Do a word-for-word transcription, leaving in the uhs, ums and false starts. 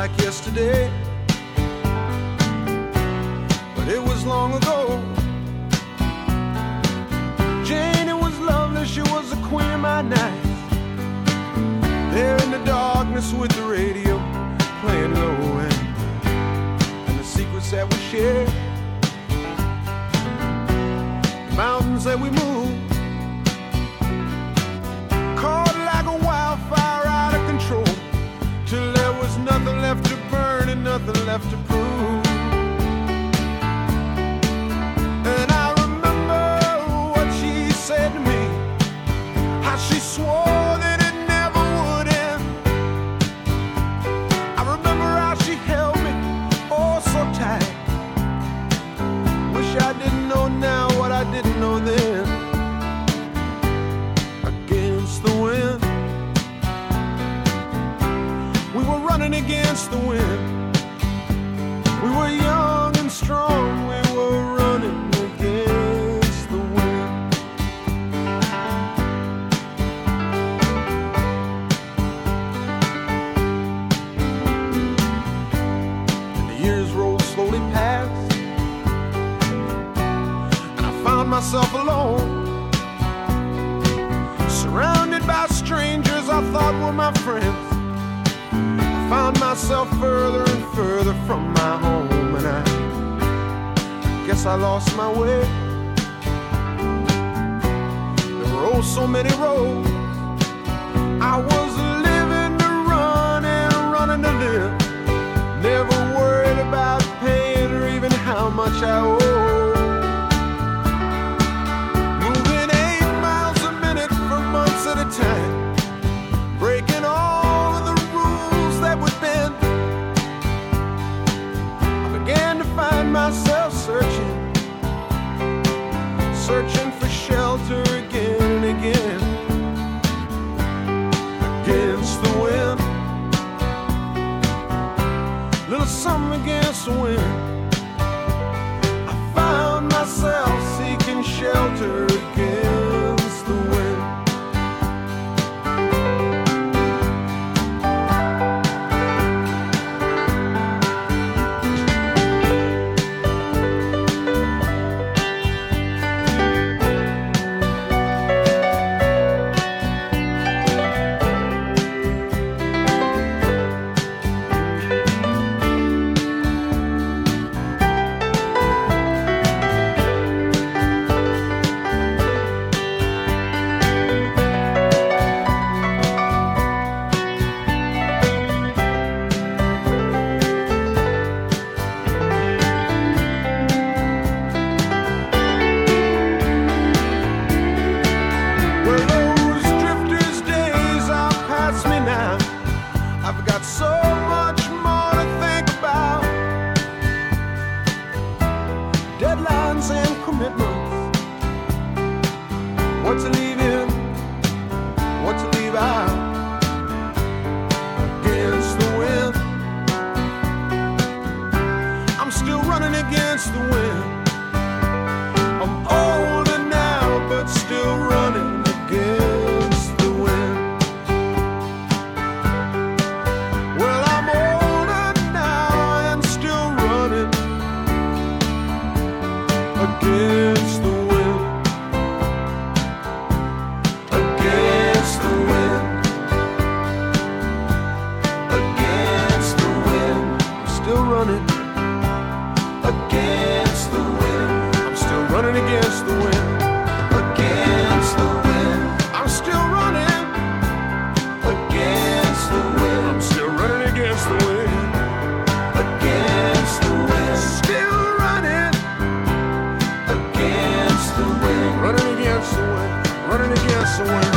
like yesterday, but it was long ago. Jane, it was lovely, she was the queen of my night. There in the darkness with the radio playing low end, and the secrets that we shared, the mountains that we moved, caught like a wildfire out of control, till there was nothing left to burn and nothing left to prove. And I remember what she said to me, how she swore that it never would end. I remember how she held me oh so tight. Wish I didn't know now what I didn't know then. Against the wind, we were running against the wind. We were young and strong, we were running against the wind. And the years rolled slowly past, and I found myself alone, surrounded by strangers I thought were my friends. I found myself further and further from my home, and I, I guess I lost my way. There were oh so many roads. I was living to run and running to live, never worried about paying or even how much I owed. Moving eight miles a minute for months at a time, breaking all of the rules that would bend. I began to find myself searching, searching for shelter again and again. Against the wind, little something against the wind. I found myself seeking shelter against the wind. What to leave in, what to leave out. Against the wind, I'm still running against the wind. I'm older now, but still running against the wind. Well, I'm older now and still running against the wind. Running against the wind, I'm still running against the wind. Against the wind, I'm still running against the wind. I'm still running against the wind. Against the wind, still running against the wind. Running against the wind, running against the wind.